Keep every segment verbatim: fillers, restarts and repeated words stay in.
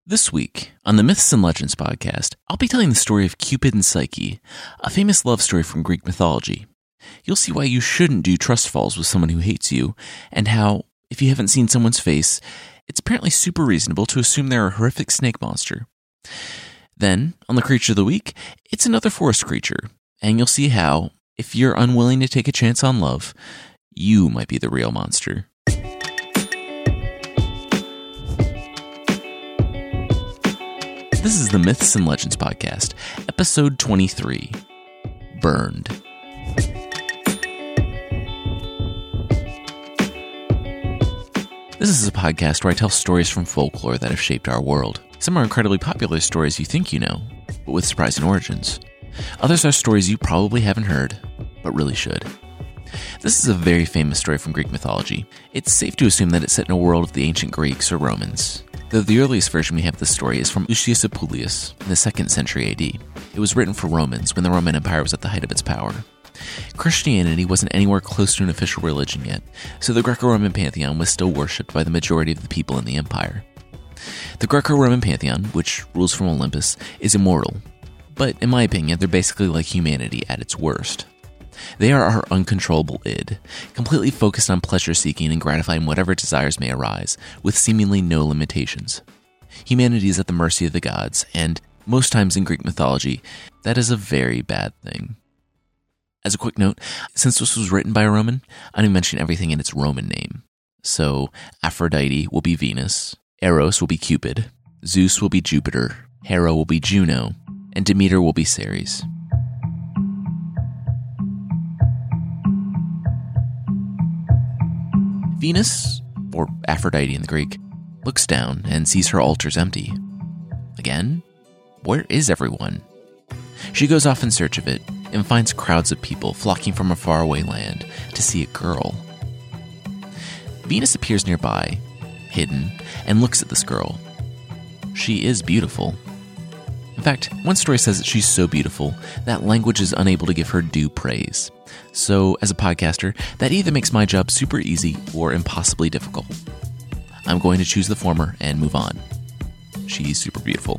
This week, on the Myths and Legends podcast, I'll be telling the story of Cupid and Psyche, a famous love story from Greek mythology. You'll see why you shouldn't do trust falls with someone who hates you, and how, if you haven't seen someone's face, it's apparently super reasonable to assume they're a horrific snake monster. Then, on the Creature of the Week, it's another forest creature, and you'll see how, if you're unwilling to take a chance on love, you might be the real monster. This is the Myths and Legends podcast, episode twenty-three, Burned. This is a podcast where I tell stories from folklore that have shaped our world. Some are incredibly popular stories you think you know, but with surprising origins. Others are stories you probably haven't heard, but really should. This is a very famous story from Greek mythology. It's safe to assume that it's set in a world of the ancient Greeks or Romans, though the earliest version we have of the story is from Lucius Apuleius in the second century A D. It was written for Romans when the Roman Empire was at the height of its power. Christianity wasn't anywhere close to an official religion yet, so the Greco-Roman pantheon was still worshipped by the majority of the people in the empire. The Greco-Roman pantheon, which rules from Olympus, is immortal, but in my opinion, they're basically like humanity at its worst. They are our uncontrollable id, completely focused on pleasure-seeking and gratifying whatever desires may arise, with seemingly no limitations. Humanity is at the mercy of the gods, and most times in Greek mythology, that is a very bad thing. As a quick note, since this was written by a Roman, I'm going to mention everything in its Roman name. So, Aphrodite will be Venus, Eros will be Cupid, Zeus will be Jupiter, Hera will be Juno, and Demeter will be Ceres. Venus, or Aphrodite in the Greek, looks down and sees her altars empty. Again, where is everyone? She goes off in search of it and finds crowds of people flocking from a faraway land to see a girl. Venus appears nearby, hidden, and looks at this girl. She is beautiful. In fact, one story says that she's so beautiful that language is unable to give her due praise. So, as a podcaster, that either makes my job super easy or impossibly difficult. I'm going to choose the former and move on. She's super beautiful.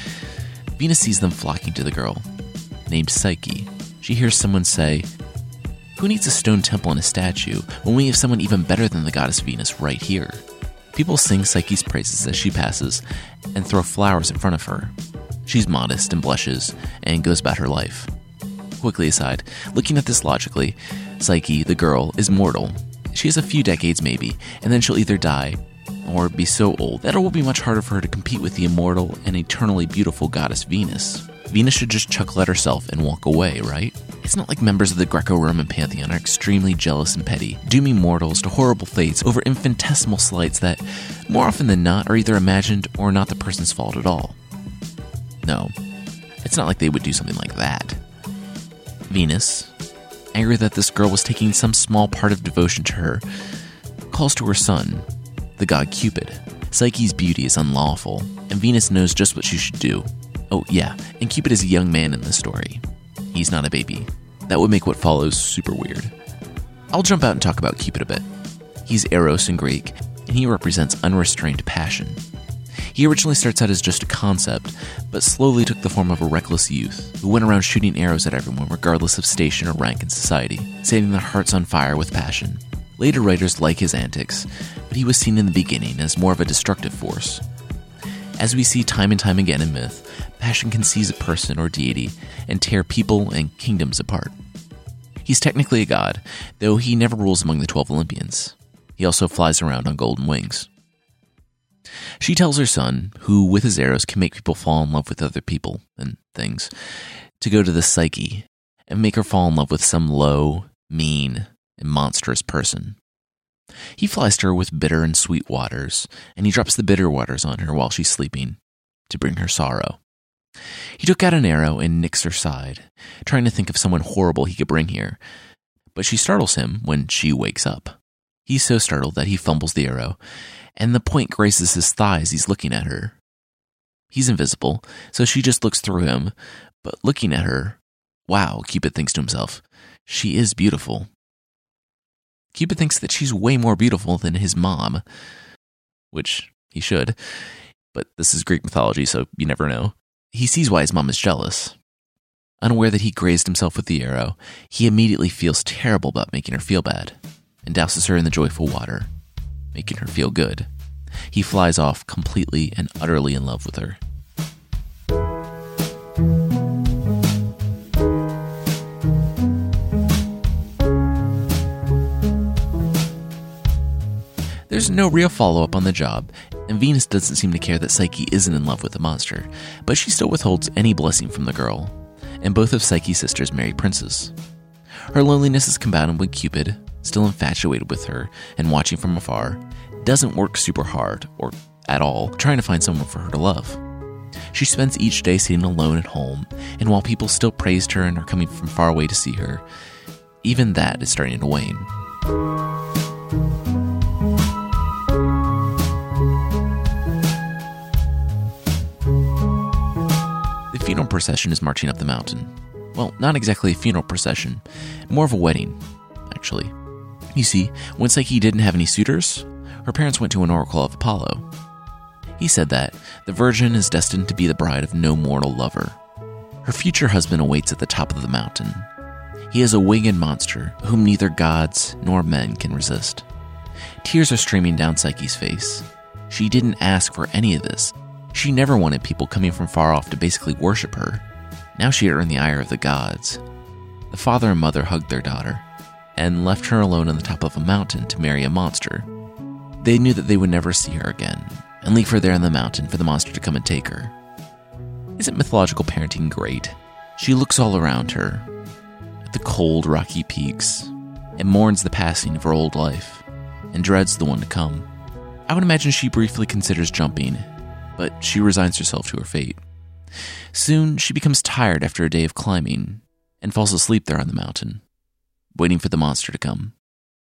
Venus sees them flocking to the girl. Named Psyche, she hears someone say, "Who needs a stone temple and a statue when we have someone even better than the goddess Venus right here?" People sing Psyche's praises as she passes and throw flowers in front of her. She's modest and blushes and goes about her life. Quickly aside, looking at this logically, Psyche, the girl, is mortal. She has a few decades maybe, and then she'll either die or be so old that it will be much harder for her to compete with the immortal and eternally beautiful goddess Venus. Venus should just chuckle at herself and walk away, right? It's not like members of the Greco-Roman pantheon are extremely jealous and petty, dooming mortals to horrible fates over infinitesimal slights that, more often than not, are either imagined or not the person's fault at all. No, it's not like they would do something like that. Venus, angry that this girl was taking some small part of devotion to her, calls to her son, the god Cupid. Psyche's beauty is unlawful, and Venus knows just what she should do. Oh yeah, and Cupid is a young man in this story. He's not a baby. That would make what follows super weird. I'll jump out and talk about Cupid a bit. He's Eros in Greek, and he represents unrestrained passion. He originally starts out as just a concept, but slowly took the form of a reckless youth who went around shooting arrows at everyone regardless of station or rank in society, setting their hearts on fire with passion. Later writers like his antics, but he was seen in the beginning as more of a destructive force. As we see time and time again in myth, passion can seize a person or deity and tear people and kingdoms apart. He's technically a god, though he never rules among the twelve Olympians. He also flies around on golden wings. She tells her son, who with his arrows can make people fall in love with other people and things, to go to the Psyche and make her fall in love with some low, mean, and monstrous person. He flies to her with bitter and sweet waters, and he drops the bitter waters on her while she's sleeping to bring her sorrow. He took out an arrow and nicks her side, trying to think of someone horrible he could bring here, but she startles him when she wakes up. He's so startled that he fumbles the arrow, and the point grazes his thigh as he's looking at her. He's invisible, so she just looks through him, but looking at her, wow, Cupid thinks to himself, she is beautiful. Cupid thinks that she's way more beautiful than his mom, which he should. but this is Greek mythology, so you never know. He sees why his mom is jealous. Unaware that he grazed himself with the arrow, he immediately feels terrible about making her feel bad and douses her in the joyful water, making her feel good. He flies off completely and utterly in love with her. There's no real follow-up on the job, and Venus doesn't seem to care that Psyche isn't in love with the monster, but she still withholds any blessing from the girl, and both of Psyche's sisters marry princes. Her loneliness is combated when Cupid, still infatuated with her and watching from afar, doesn't work super hard, or at all, trying to find someone for her to love. She spends each day sitting alone at home, and while people still praised her and are coming from far away to see her, even that is starting to wane. The funeral procession is marching up the mountain. Well, not exactly a funeral procession, more of a wedding, actually. You see, when Psyche didn't have any suitors, her parents went to an oracle of Apollo. He said that the virgin is destined to be the bride of no mortal lover. Her future husband awaits at the top of the mountain. He is a winged monster whom neither gods nor men can resist. Tears are streaming down Psyche's face. She didn't ask for any of this. She never wanted people coming from far off to basically worship her. Now she had earned the ire of the gods. The father and mother hugged their daughter and left her alone on the top of a mountain to marry a monster. They knew that they would never see her again and leave her there on the mountain for the monster to come and take her. Isn't mythological parenting great? She looks all around her at the cold, rocky peaks and mourns the passing of her old life and dreads the one to come. I would imagine she briefly considers jumping, but she resigns herself to her fate. Soon, she becomes tired after a day of climbing and falls asleep there on the mountain, waiting for the monster to come.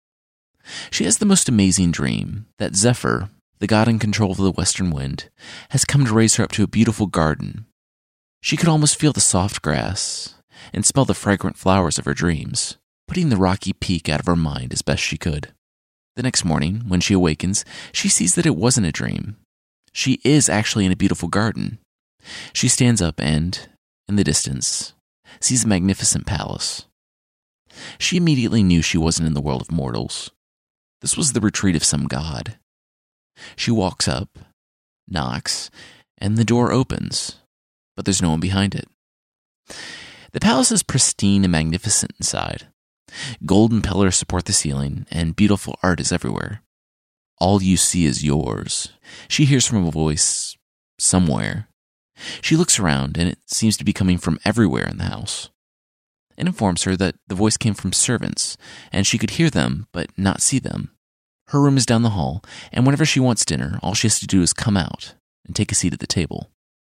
She has the most amazing dream that Zephyr, the god in control of the western wind, has come to raise her up to a beautiful garden. She could almost feel the soft grass and smell the fragrant flowers of her dreams, putting the rocky peak out of her mind as best she could. The next morning, when she awakens, she sees that it wasn't a dream. She is actually in a beautiful garden. She stands up and, in the distance, sees a magnificent palace. She immediately knew she wasn't in the world of mortals. This was the retreat of some god. She walks up, knocks, and the door opens, but there's no one behind it. The palace is pristine and magnificent inside. Golden pillars support the ceiling, and beautiful art is everywhere. All you see is yours. She hears from a voice somewhere. She looks around, and it seems to be coming from everywhere in the house. It informs her that the voice came from servants, and she could hear them, but not see them. Her room is down the hall, and whenever she wants dinner, all she has to do is come out and take a seat at the table.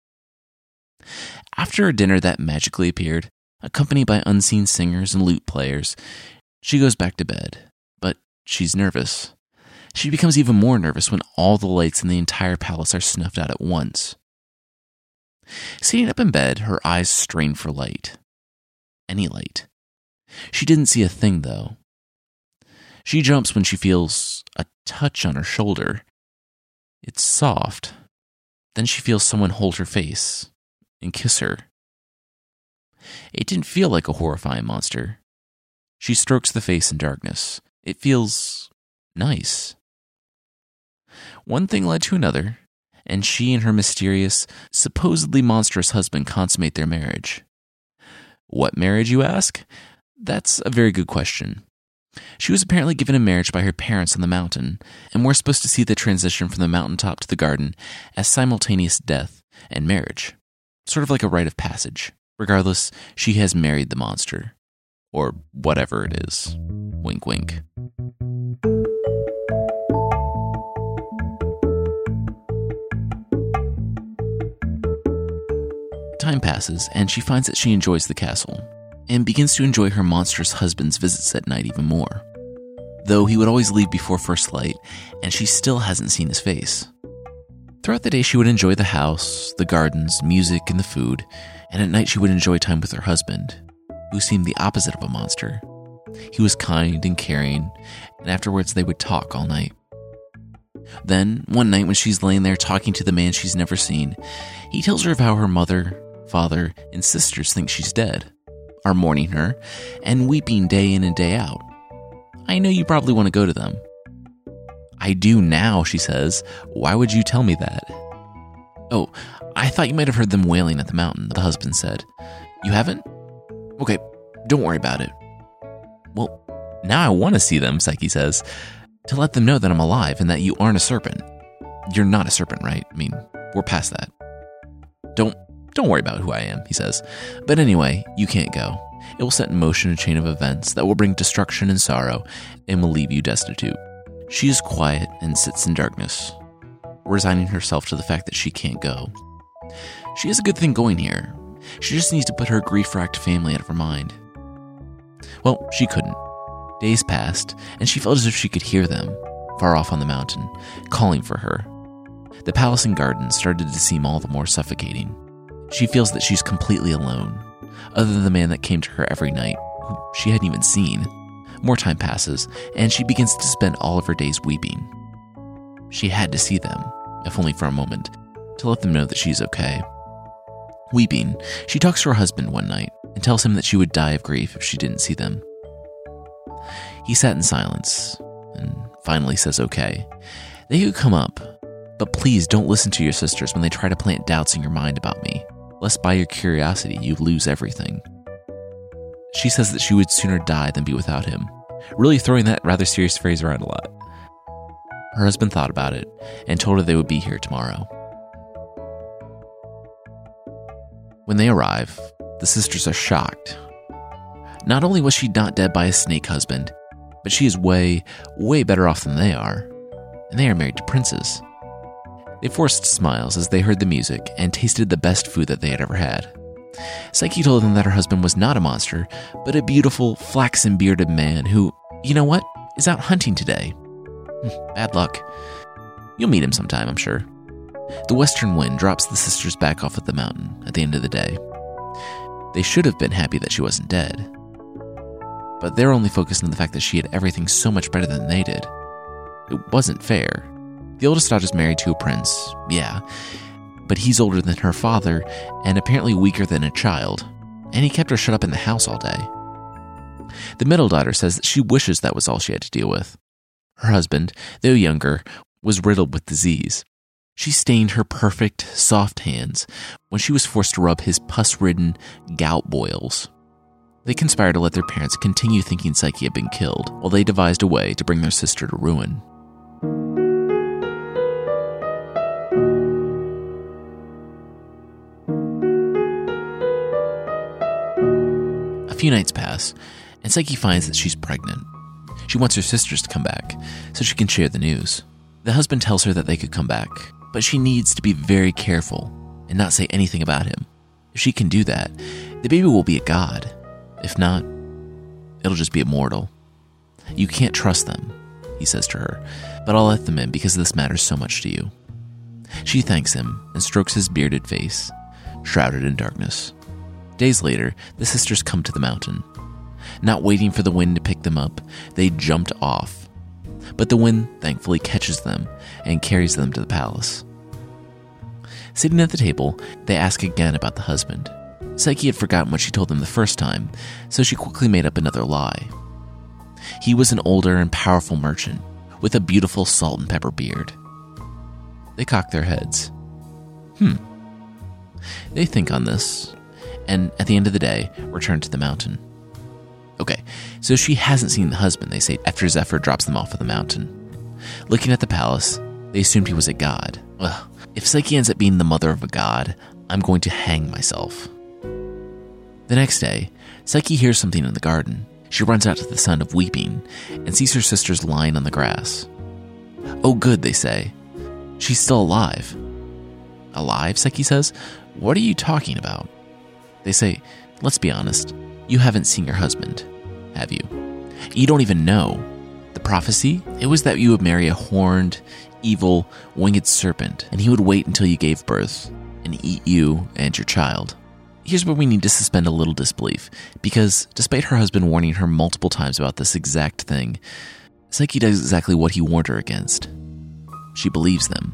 After a dinner that magically appeared, accompanied by unseen singers and lute players, she goes back to bed, but she's nervous. She becomes even more nervous when all the lights in the entire palace are snuffed out at once. Sitting up in bed, her eyes strain for light. Any light. She didn't see a thing, though. She jumps when she feels a touch on her shoulder. It's soft. Then she feels someone hold her face and kiss her. It didn't feel like a horrifying monster. She strokes the face in darkness. It feels nice. One thing led to another, and she and her mysterious, supposedly monstrous husband consummate their marriage. What marriage, you ask? That's a very good question. She was apparently given in marriage by her parents on the mountain, and we're supposed to see the transition from the mountaintop to the garden as simultaneous death and marriage, sort of like a rite of passage. Regardless, she has married the monster, or whatever it is. Wink, wink. Time passes, and she finds that she enjoys the castle, and begins to enjoy her monstrous husband's visits at night even more. Though he would always leave before first light, and she still hasn't seen his face. Throughout the day, she would enjoy the house, the gardens, music, and the food, and at night she would enjoy time with her husband, who seemed the opposite of a monster. He was kind and caring, and afterwards they would talk all night. Then, one night when she's laying there talking to the man she's never seen, he tells her of how her mother, father, and sisters think she's dead, are mourning her, and weeping day in and day out. I know you probably want to go to them. I do now, she says. Why would you tell me that? Oh, I thought you might have heard them wailing at the mountain, the husband said. You haven't? Okay, don't worry about it. Well, now I want to see them, Psyche says, to let them know that I'm alive and that you aren't a serpent. You're not a serpent, right? I mean, we're past that. Don't don't worry about who I am, he says. But anyway, you can't go. It will set in motion a chain of events that will bring destruction and sorrow and will leave you destitute. She is quiet and sits in darkness, resigning herself to the fact that she can't go. She has a good thing going here. She just needs to put her grief-racked family out of her mind. Well, she couldn't. Days passed, and she felt as if she could hear them, far off on the mountain, calling for her. The palace and gardens started to seem all the more suffocating. She feels that she's completely alone, other than the man that came to her every night, who she hadn't even seen. More time passes, and she begins to spend all of her days weeping. She had to see them, if only for a moment, to let them know that she's okay. Weeping, she talks to her husband one night and tells him that she would die of grief if she didn't see them. He sat in silence and finally says, okay, they could come up, but please don't listen to your sisters when they try to plant doubts in your mind about me, lest by your curiosity you lose everything. She says that she would sooner die than be without him, really throwing that rather serious phrase around a lot. Her husband thought about it and told her they would be here tomorrow. When they arrive, the sisters are shocked. Not only was she not dead by a snake husband, but she is way, way better off than they are, and they are married to princes. They forced smiles as they heard the music and tasted the best food that they had ever had. Psyche told them that her husband was not a monster, but a beautiful, flaxen-bearded man who, you know what, is out hunting today. Bad luck. You'll meet him sometime, I'm sure. The western wind drops the sisters back off at the mountain at the end of the day. They should have been happy that she wasn't dead, but they're only focused on the fact that she had everything so much better than they did. It wasn't fair. The oldest daughter's married to a prince, yeah, but he's older than her father and apparently weaker than a child, and he kept her shut up in the house all day. The middle daughter says that she wishes that was all she had to deal with. Her husband, though younger, was riddled with disease. She stained her perfect, soft hands when she was forced to rub his pus-ridden gout boils. They conspired to let their parents continue thinking Psyche had been killed, while they devised a way to bring their sister to ruin. A few nights pass, and Psyche finds that she's pregnant. She wants her sisters to come back, so she can share the news. The husband tells her that they could come back, but she needs to be very careful and not say anything about him. If she can do that, the baby will be a god. If not, it'll just be immortal. You can't trust them, he says to her, but I'll let them in because this matters so much to you. She thanks him and strokes his bearded face, shrouded in darkness. Days later, the sisters come to the mountain. Not waiting for the wind to pick them up, they jumped off. But the wind thankfully catches them and carries them to the palace. Sitting at the table, they ask again about the husband. Psyche had forgotten what she told them the first time, so she quickly made up another lie. He was an older and powerful merchant with a beautiful salt and pepper beard. They cock their heads. Hmm. They think on this, and at the end of the day, return to the mountain. Okay, so she hasn't seen the husband, they say, after Zephyr drops them off of the mountain. Looking at the palace, they assumed he was a god. Ugh. If Psyche ends up being the mother of a god, I'm going to hang myself. The next day, Psyche hears something in the garden. She runs out to the sound of weeping and sees her sisters lying on the grass. Oh good, they say. She's still alive. Alive, Psyche says? What are you talking about? They say, let's be honest. You haven't seen your husband, have you? You don't even know. The prophecy, it was that you would marry a horned, evil, winged serpent, and he would wait until you gave birth and eat you and your child. Here's where we need to suspend a little disbelief, because despite her husband warning her multiple times about this exact thing, Psyche does exactly what he warned her against. she believes them.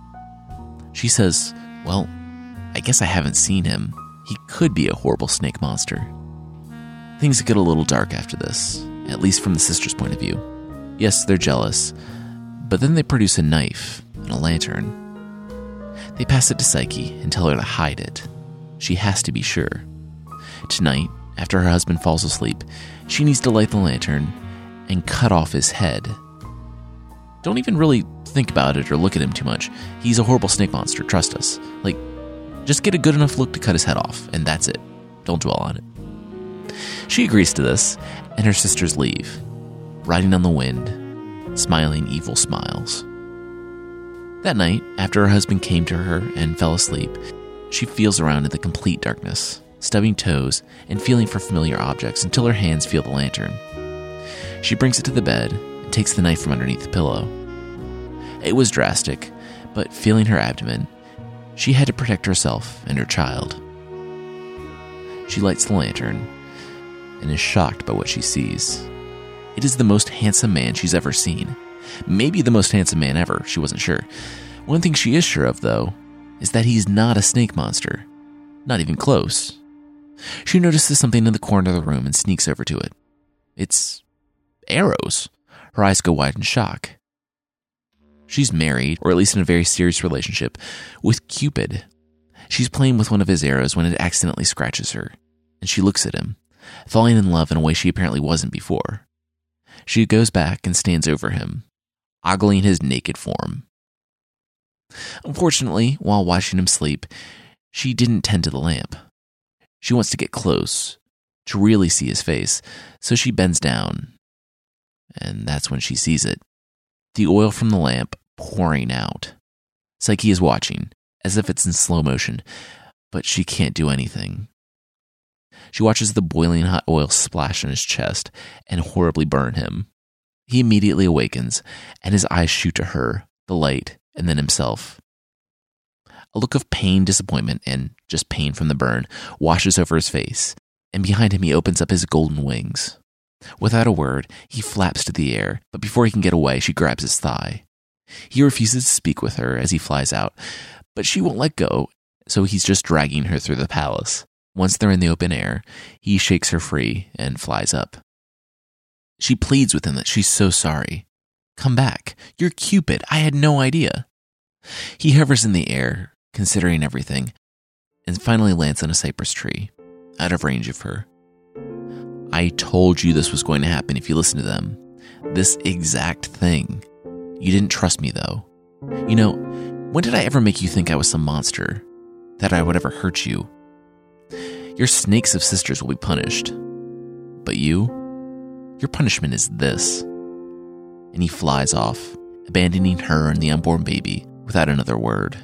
She says, well, I guess I haven't seen him. He could be a horrible snake monster. Things get a little dark after this, at least from the sisters' point of view. Yes, they're jealous, but then they produce a knife and a lantern. They pass it to Psyche and tell her to hide it. She has to be sure. Tonight, after her husband falls asleep, she needs to light the lantern and cut off his head. Don't even really think about it or look at him too much. He's a horrible snake monster, trust us. Like, just get a good enough look to cut his head off, and that's it. Don't dwell on it. She agrees to this, and her sisters leave, riding on the wind, smiling evil smiles. That night, after her husband came to her and fell asleep, she feels around in the complete darkness, stubbing toes and feeling for familiar objects until her hands feel the lantern. She brings it to the bed and takes the knife from underneath the pillow. It was drastic, but feeling her abdomen, she had to protect herself and her child. She lights the lantern and is shocked by what she sees. It is the most handsome man she's ever seen. Maybe the most handsome man ever, she wasn't sure. One thing she is sure of, though, is that he's not a snake monster. Not even close. She notices something in the corner of the room and sneaks over to it. It's arrows. Her eyes go wide in shock. She's married, or at least in a very serious relationship, with Cupid. She's playing with one of his arrows when it accidentally scratches her, and she looks at him, falling in love in a way she apparently wasn't before. She goes back and stands over him, ogling his naked form. Unfortunately, while watching him sleep, she didn't tend to the lamp. She wants to get close, to really see his face, so she bends down, and that's when she sees it. The oil from the lamp pouring out. Psyche is watching, as if it's in slow motion, but she can't do anything. She watches the boiling hot oil splash on his chest and horribly burn him. He immediately awakens, and his eyes shoot to her, the light, and then himself. A look of pain, disappointment, and just pain from the burn washes over his face, and behind him he opens up his golden wings. Without a word, he flaps to the air, but before he can get away, she grabs his thigh. He refuses to speak with her as he flies out, but she won't let go, so he's just dragging her through the palace. Once they're in the open air, he shakes her free and flies up. She pleads with him that she's so sorry. Come back. You're Cupid. I had no idea. He hovers in the air, considering everything, and finally lands on a cypress tree, out of range of her. I told you this was going to happen if you listen to them. This exact thing. You didn't trust me, though. You know, when did I ever make you think I was some monster? That I would ever hurt you? Your snakes of sisters will be punished. But you? Your punishment is this. And he flies off, abandoning her and the unborn baby without another word.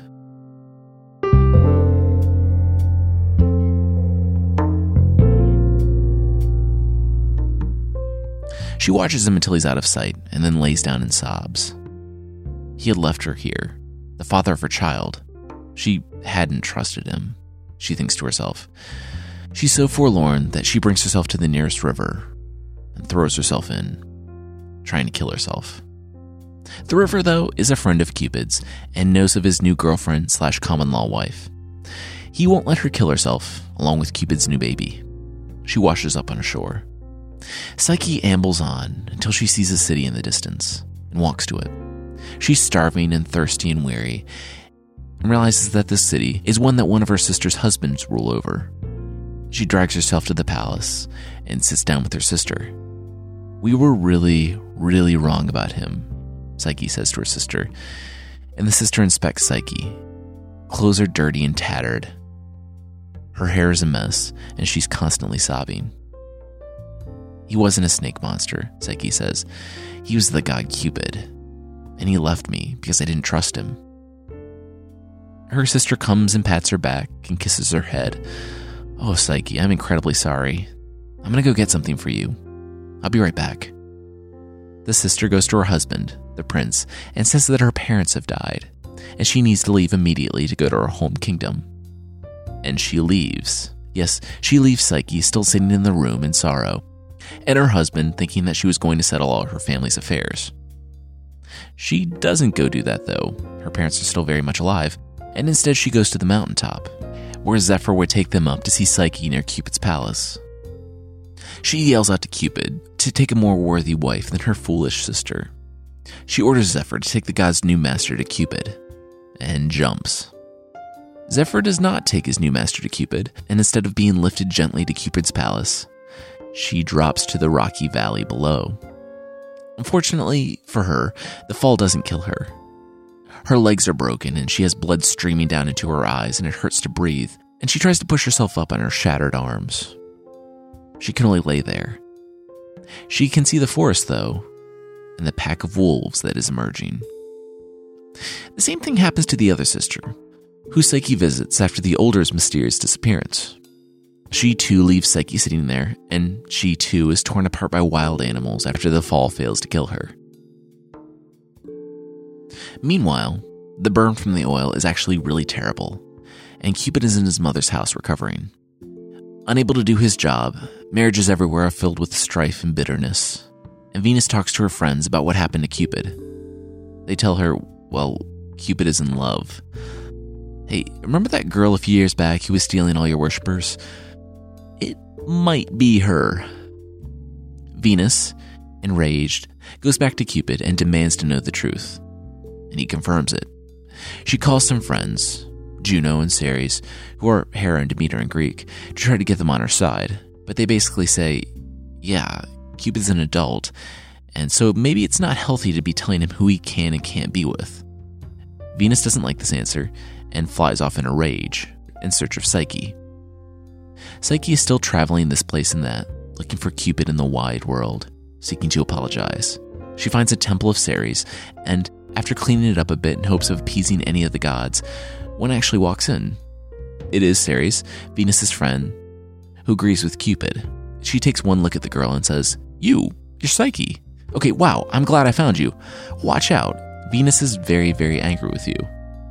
She watches him until he's out of sight and then lays down and sobs. He had left her here, the father of her child. She hadn't trusted him, she thinks to herself. She's so forlorn that she brings herself to the nearest river and throws herself in, trying to kill herself. The river, though, is a friend of Cupid's and knows of his new girlfriend slash common-law wife. He won't let her kill herself, along with Cupid's new baby. She washes up on a shore. Psyche ambles on until she sees a city in the distance and walks to it. She's starving and thirsty and weary and realizes that this city is one that one of her sister's husbands rule over. She drags herself to the palace and sits down with her sister. We were really, really wrong about him, Psyche says to her sister, and the sister inspects Psyche. Clothes are dirty and tattered. Her hair is a mess, and she's constantly sobbing. He wasn't a snake monster, Psyche says. He was the god Cupid, and he left me because I didn't trust him. Her sister comes and pats her back and kisses her head. Oh, Psyche, I'm incredibly sorry. I'm gonna go get something for you. I'll be right back. The sister goes to her husband, the prince, and says that her parents have died, and she needs to leave immediately to go to her home kingdom. And she leaves. Yes, she leaves Psyche still sitting in the room in sorrow, and her husband thinking that she was going to settle all her family's affairs. She doesn't go do that, though. Her parents are still very much alive, and instead she goes to the mountaintop, where Zephyr would take them up to see Psyche near Cupid's palace. She yells out to Cupid to take a more worthy wife than her foolish sister. She orders Zephyr to take the god's new master to Cupid, and jumps. Zephyr does not take his new master to Cupid, and instead of being lifted gently to Cupid's palace, she drops to the rocky valley below. Unfortunately for her, the fall doesn't kill her. Her legs are broken, and she has blood streaming down into her eyes, and it hurts to breathe, and she tries to push herself up on her shattered arms. She can only lay there. She can see the forest, though, and the pack of wolves that is emerging. The same thing happens to the other sister, who Psyche visits after the older's mysterious disappearance. She too leaves Psyche sitting there, and she too is torn apart by wild animals after the fall fails to kill her. Meanwhile, the burn from the oil is actually really terrible, and Cupid is in his mother's house recovering. Unable to do his job, marriages everywhere are filled with strife and bitterness, and Venus talks to her friends about what happened to Cupid. They tell her, well, Cupid is in love. Hey, remember that girl a few years back who was stealing all your worshippers? It might be her. Venus, enraged, goes back to Cupid and demands to know the truth, and he confirms it. She calls some friends, Juno and Ceres, who are Hera and Demeter in Greek, to try to get them on her side, but they basically say, yeah, Cupid's an adult, and so maybe it's not healthy to be telling him who he can and can't be with. Venus doesn't like this answer and flies off in a rage in search of Psyche. Psyche is still traveling this place and that, looking for Cupid in the wide world, seeking to apologize. She finds a temple of Ceres, and after cleaning it up a bit in hopes of appeasing any of the gods, one actually walks in. It is Ceres, Venus's friend, who agrees with Cupid. She takes one look at the girl and says, You, you're Psyche. Okay, wow, I'm glad I found you. Watch out. Venus is very, very angry with you.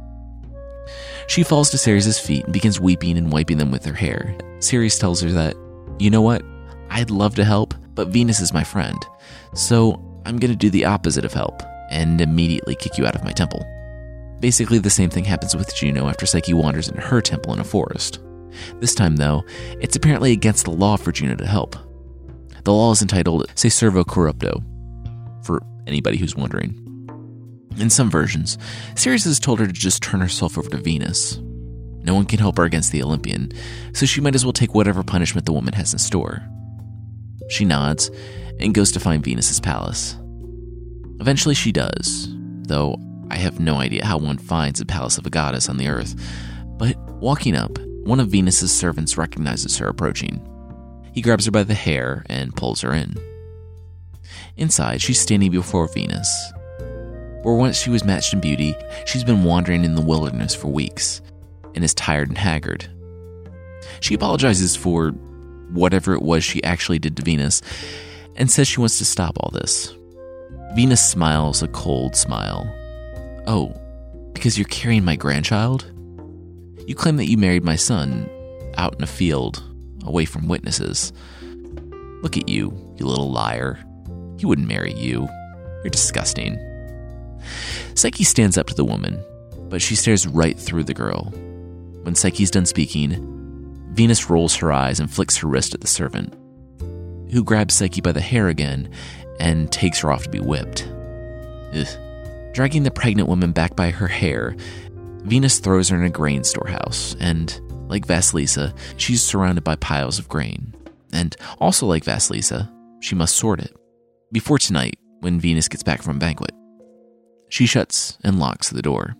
She falls to Ceres' feet and begins weeping and wiping them with her hair. Ceres tells her that, you know what? I'd love to help, but Venus is my friend. So I'm going to do the opposite of help and immediately kick you out of my temple. Basically, the same thing happens with Juno after Psyche wanders into her temple in a forest. This time, though, it's apparently against the law for Juno to help. The law is entitled Se Servo Corrupto, for anybody who's wondering. In some versions, Ceres has told her to just turn herself over to Venus. No one can help her against the Olympian, so she might as well take whatever punishment the woman has in store. She nods and goes to find Venus's palace. Eventually she does, though I have no idea how one finds a palace of a goddess on the earth. But walking up, one of Venus's servants recognizes her approaching. He grabs her by the hair and pulls her in. Inside, she's standing before Venus. Where once she was matched in beauty, she's been wandering in the wilderness for weeks and is tired and haggard. She apologizes for whatever it was she actually did to Venus and says she wants to stop all this. Venus smiles a cold smile. Oh, because you're carrying my grandchild? You claim that you married my son out in a field, away from witnesses. Look at you, you little liar. He wouldn't marry you. You're disgusting. Psyche stands up to the woman, but she stares right through the girl. When Psyche's done speaking, Venus rolls her eyes and flicks her wrist at the servant, who grabs Psyche by the hair again and takes her off to be whipped. Ugh. Dragging the pregnant woman back by her hair, Venus throws her in a grain storehouse, and, like Vasilisa, she's surrounded by piles of grain. And also like Vasilisa, she must sort it. Before tonight, when Venus gets back from a banquet. She shuts and locks the door.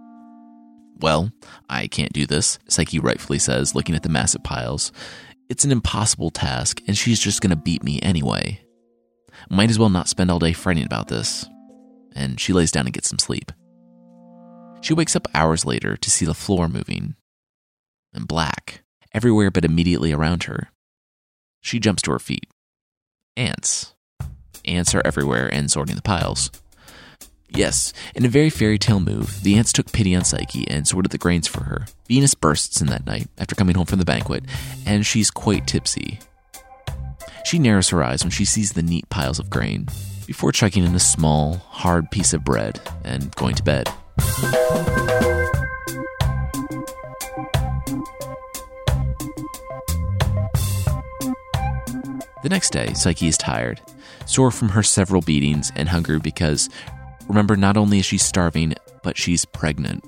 Well, I can't do this, Psyche rightfully says, looking at the massive piles. It's an impossible task, and she's just going to beat me anyway. Might as well not spend all day fretting about this. And she lays down and gets some sleep. She wakes up hours later to see the floor moving. And black, everywhere but immediately around her. She jumps to her feet. Ants. Ants are everywhere and sorting the piles. Yes, in a very fairy tale move, the ants took pity on Psyche and sorted the grains for her. Venus bursts in that night after coming home from the banquet, and she's quite tipsy. She narrows her eyes when she sees the neat piles of grain. before chucking in a small, hard piece of bread and going to bed. The next day, Psyche is tired, sore from her several beatings and hungry because, remember, not only is she starving, but she's pregnant.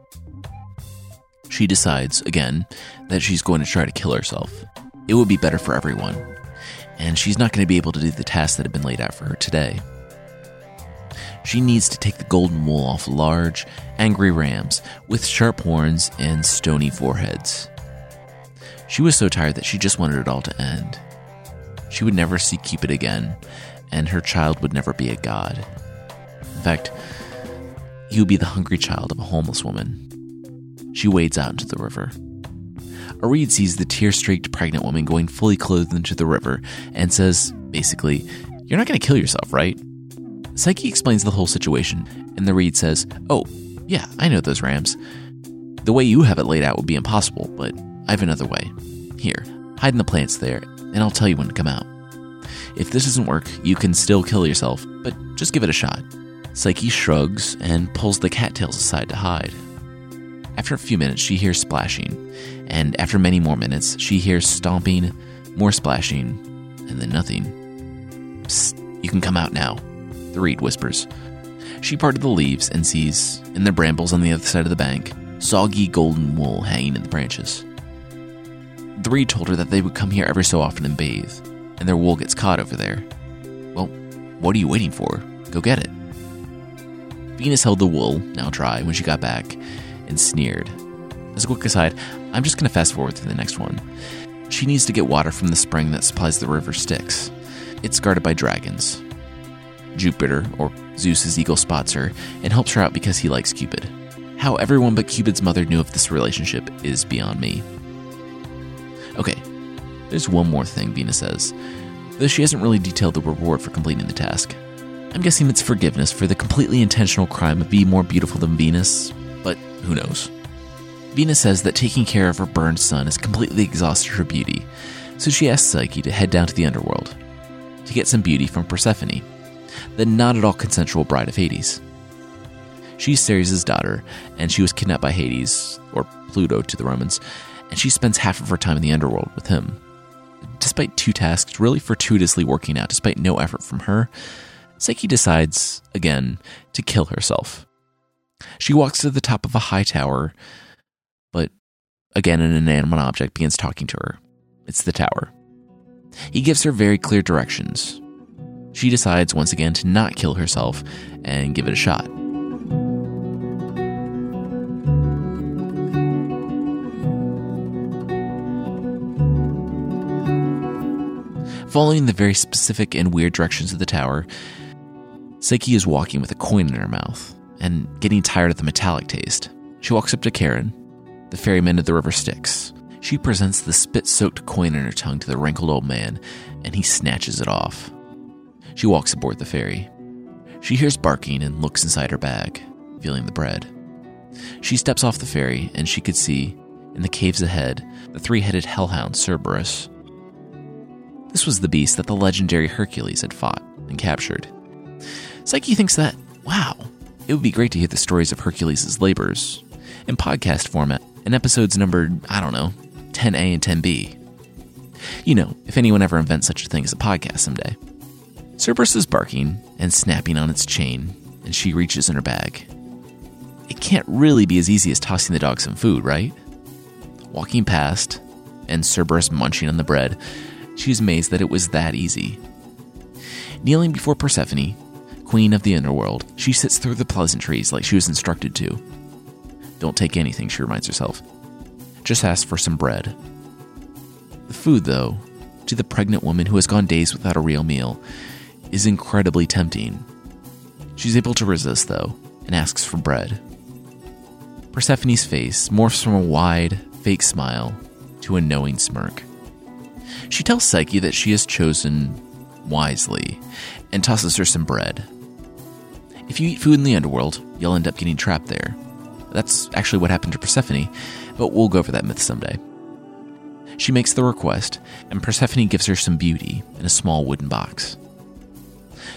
She decides, again, that she's going to try to kill herself. It would be better for everyone, and she's not going to be able to do the tasks that have been laid out for her today. She needs to take the golden wool off large, angry rams with sharp horns and stony foreheads. She was so tired that she just wanted it all to end. She would never see Cupid again, and her child would never be a god. In fact, he would be the hungry child of a homeless woman. She wades out into the river. A reed sees the tear-streaked pregnant woman going fully clothed into the river and says, basically, "You're not going to kill yourself, right?" Psyche explains the whole situation, and the reed says, "Oh, yeah, I know those rams. The way you have it laid out would be impossible, but I have another way. Here, hide in the plants there, and I'll tell you when to come out. If this doesn't work, you can still kill yourself, but just give it a shot." Psyche shrugs and pulls the cattails aside to hide. After a few minutes, she hears splashing, and after many more minutes, she hears stomping, more splashing, and then nothing. "Psst, you can come out now," the reed whispers. She parted the leaves and sees, in the brambles on the other side of the bank, soggy golden wool hanging in the branches. The reed told her that they would come here every so often and bathe, and their wool gets caught over there. Well, what are you waiting for? Go get it. Venus held the wool, now dry, when she got back, and sneered. As a quick aside, I'm just going to fast forward to the next one. She needs to get water from the spring that supplies the river Styx. It's guarded by dragons. Jupiter, or Zeus's eagle, spots her and helps her out because he likes Cupid. How everyone but Cupid's mother knew of this relationship is beyond me. Okay, there's one more thing Venus says, though she hasn't really detailed the reward for completing the task. I'm guessing it's forgiveness for the completely intentional crime of being more beautiful than Venus, but who knows. Venus says that taking care of her burned son has completely exhausted her beauty, so she asks Psyche to head down to the underworld to get some beauty from Persephone, the not at all consensual bride of Hades. She's Ceres' daughter, and she was kidnapped by Hades, or Pluto to the Romans, and she spends half of her time in the underworld with him. Despite two tasks really fortuitously working out despite no effort from her, Psyche decides, again, to kill herself. She walks to the top of a high tower, but again an inanimate object begins talking to her. It's the tower. He gives her very clear directions. She decides once again to not kill herself and give it a shot. Following the very specific and weird directions of the tower, Psyche is walking with a coin in her mouth and getting tired of the metallic taste. She walks up to Charon, the ferryman of the river Styx. She presents the spit-soaked coin in her tongue to the wrinkled old man, and he snatches it off. She walks aboard the ferry. She hears barking and looks inside her bag, feeling the bread. She steps off the ferry, and she could see, in the caves ahead, the three-headed hellhound Cerberus. This was the beast that the legendary Hercules had fought and captured. Psyche thinks that, wow, it would be great to hear the stories of Hercules' labors in podcast format in episodes numbered, I don't know, ten A and ten B. You know, if anyone ever invents such a thing as a podcast someday. Cerberus is barking and snapping on its chain, and she reaches in her bag. It can't really be as easy as tossing the dog some food, right? Walking past, and Cerberus munching on the bread, she is amazed that it was that easy. Kneeling before Persephone, queen of the underworld, she sits through the pleasantries like she was instructed to. Don't take anything, she reminds herself. Just ask for some bread. The food, though, to the pregnant woman who has gone days without a real meal, is incredibly tempting. She's able to resist, though, and asks for bread. Persephone's face morphs from a wide, fake smile to a knowing smirk. She tells Psyche that she has chosen wisely and tosses her some bread. If you eat food in the underworld, you'll end up getting trapped there. That's actually what happened to Persephone, but we'll go over that myth someday. She makes the request, and Persephone gives her some beauty in a small wooden box.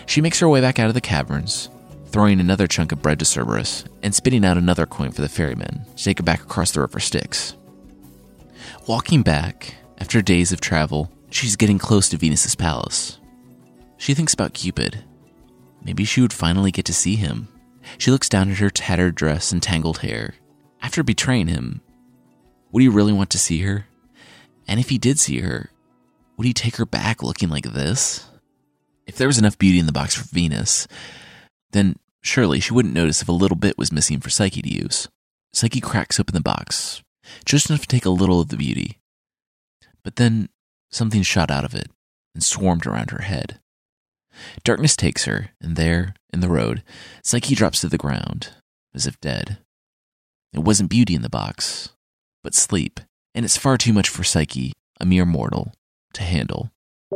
She makes her way back out of the caverns, throwing another chunk of bread to Cerberus and spitting out another coin for the ferryman to take her back across the river Styx. Walking back, after days of travel, she's getting close to Venus's palace. She thinks about Cupid. Maybe she would finally get to see him. She looks down at her tattered dress and tangled hair. After betraying him, would he really want to see her? And if he did see her, would he take her back looking like this? If there was enough beauty in the box for Venus, then surely she wouldn't notice if a little bit was missing for Psyche to use. Psyche cracks open the box, just enough to take a little of the beauty. But then something shot out of it and swarmed around her head. Darkness takes her, and there, in the road, Psyche drops to the ground, as if dead. It wasn't beauty in the box, but sleep, and it's far too much for Psyche, a mere mortal, to handle.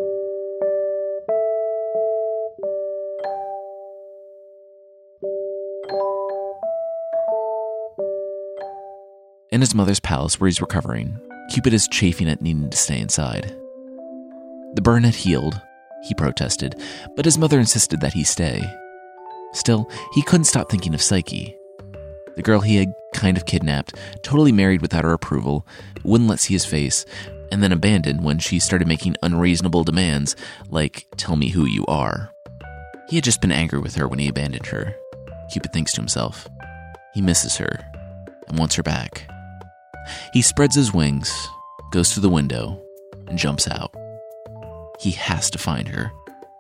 In his mother's palace where he's recovering, Cupid is chafing at needing to stay inside. The burn had healed, he protested, but his mother insisted that he stay. Still, he couldn't stop thinking of Psyche. The girl he had kind of kidnapped, totally married without her approval, wouldn't let see his face, and then abandoned when she started making unreasonable demands, like, tell me who you are. He had just been angry with her when he abandoned her. Cupid thinks to himself. He misses her, and wants her back. He spreads his wings, goes to the window, and jumps out. He has to find her.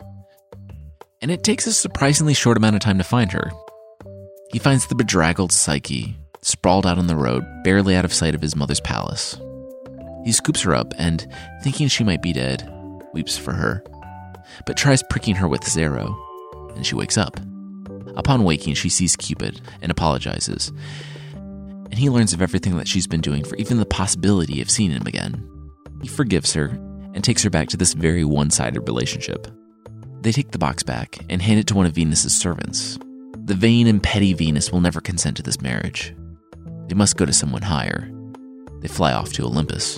And it takes a surprisingly short amount of time to find her. He finds the bedraggled Psyche, sprawled out on the road, barely out of sight of his mother's palace. He scoops her up and, thinking she might be dead, weeps for her, but tries pricking her with his arrow, and she wakes up. Upon waking, she sees Cupid and apologizes, and he learns of everything that she's been doing for even the possibility of seeing him again. He forgives her and takes her back to this very one-sided relationship. They take the box back and hand it to one of Venus's servants. The vain and petty Venus will never consent to this marriage. They must go to someone higher. They fly off to Olympus.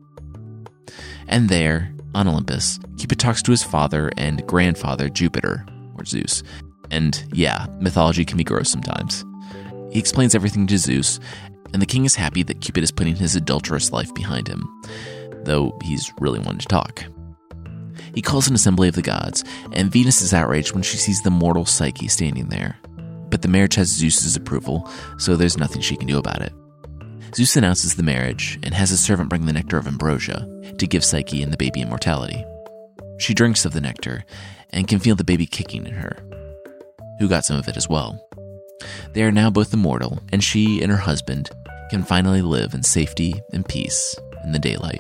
And there, on Olympus, Cupid talks to his father and grandfather, Jupiter, or Zeus. And yeah, mythology can be gross sometimes. He explains everything to Zeus, and the king is happy that Cupid is putting his adulterous life behind him, though he's really wanted to talk. He calls an assembly of the gods, and Venus is outraged when she sees the mortal Psyche standing there. But the marriage has Zeus's approval, so there's nothing she can do about it. Zeus announces the marriage and has his servant bring the nectar of ambrosia to give Psyche and the baby immortality. She drinks of the nectar and can feel the baby kicking in her, who got some of it as well. They are now both immortal, and she and her husband can finally live in safety and peace in the daylight.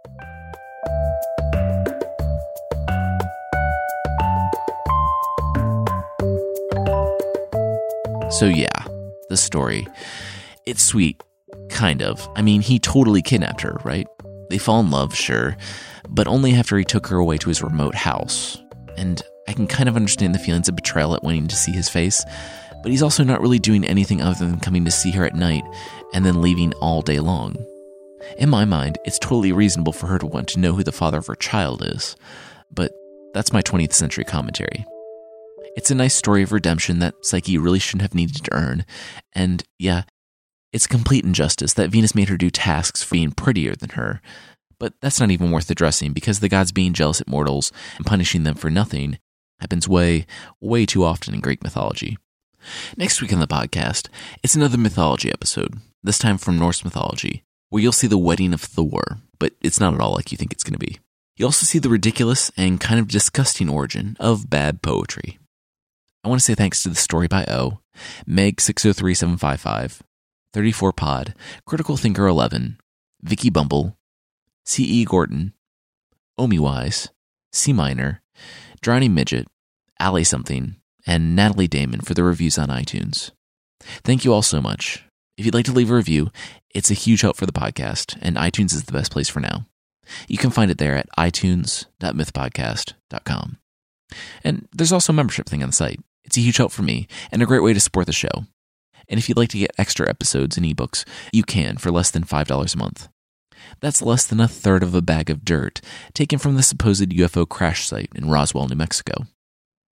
So yeah, the story. It's sweet, kind of. I mean, he totally kidnapped her, right? They fall in love, sure, but only after he took her away to his remote house. And I can kind of understand the feelings of betrayal at wanting to see his face, but he's also not really doing anything other than coming to see her at night and then leaving all day long. In my mind, it's totally reasonable for her to want to know who the father of her child is, but that's my twentieth century commentary. It's a nice story of redemption that Psyche really shouldn't have needed to earn, and yeah, it's complete injustice that Venus made her do tasks for being prettier than her, but that's not even worth addressing because the gods being jealous at mortals and punishing them for nothing happens way, way too often in Greek mythology. Next week on the podcast, it's another mythology episode, this time from Norse mythology, where you'll see the wedding of Thor, but it's not at all like you think it's going to be. You'll also see the ridiculous and kind of disgusting origin of bad poetry. I want to say thanks to the story by O, Meg six oh three seven five five, thirty-four Pod, Critical Thinker eleven, Vicky Bumble, C E Gordon, Omiwise, C Minor, Drowning Midget, Alley Something, and Natalie Damon for the reviews on iTunes. Thank you all so much. If you'd like to leave a review, it's a huge help for the podcast, and iTunes is the best place for now. You can find it there at i tunes dot myth podcast dot com. And there's also a membership thing on the site. It's a huge help for me and a great way to support the show. And if you'd like to get extra episodes and ebooks, you can for less than five dollars a month. That's less than a third of a bag of dirt taken from the supposed U F O crash site in Roswell, New Mexico.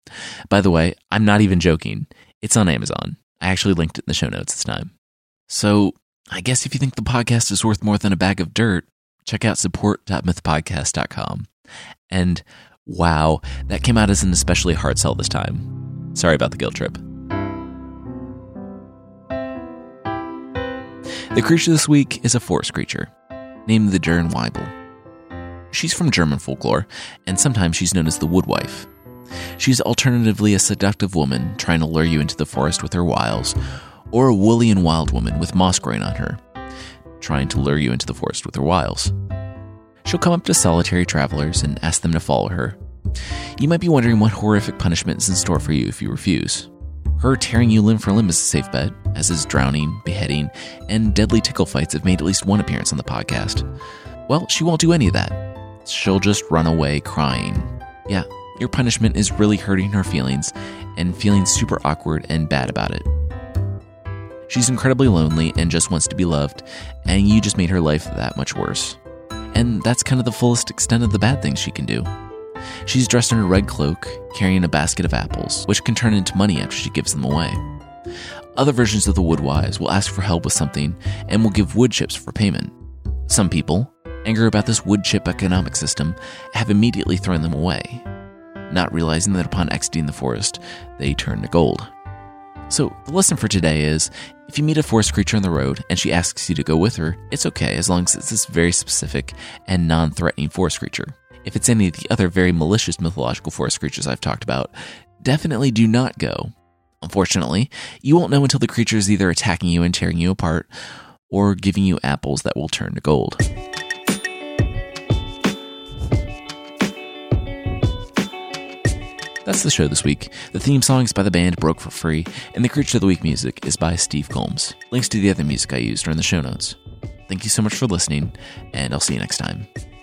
By the way, I'm not even joking. It's on Amazon. I actually linked it in the show notes this time. So I guess if you think the podcast is worth more than a bag of dirt, check out support dot myth podcast dot com. And wow, that came out as an especially hard sell this time. Sorry about the guilt trip. The creature this week is a forest creature named the Dürrenweibel. She's from German folklore, and sometimes she's known as the Woodwife. She's alternatively a seductive woman trying to lure you into the forest with her wiles, or a woolly and wild woman with moss growing on her, trying to lure you into the forest with her wiles. She'll come up to solitary travelers and ask them to follow her. You might be wondering what horrific punishment is in store for you if you refuse. Her tearing you limb for limb is a safe bet, as is drowning, beheading, and deadly tickle fights have made at least one appearance on the podcast. Well, she won't do any of that. She'll just run away crying. Yeah, your punishment is really hurting her feelings and feeling super awkward and bad about it. She's incredibly lonely and just wants to be loved, and you just made her life that much worse. And that's kind of the fullest extent of the bad things she can do. She's dressed in a red cloak, carrying a basket of apples, which can turn into money after she gives them away. Other versions of the Woodwives will ask for help with something and will give wood chips for payment. Some people, angry about this wood chip economic system, have immediately thrown them away, not realizing that upon exiting the forest, they turn to gold. So the lesson for today is, if you meet a forest creature on the road and she asks you to go with her, it's okay as long as it's this very specific and non-threatening forest creature. If it's any of the other very malicious mythological forest creatures I've talked about, definitely do not go. Unfortunately, you won't know until the creature is either attacking you and tearing you apart, or giving you apples that will turn to gold. That's the show this week. The theme song is by the band Broke for Free, and the Creature of the Week music is by Steve Combs. Links to the other music I used are in the show notes. Thank you so much for listening, and I'll see you next time.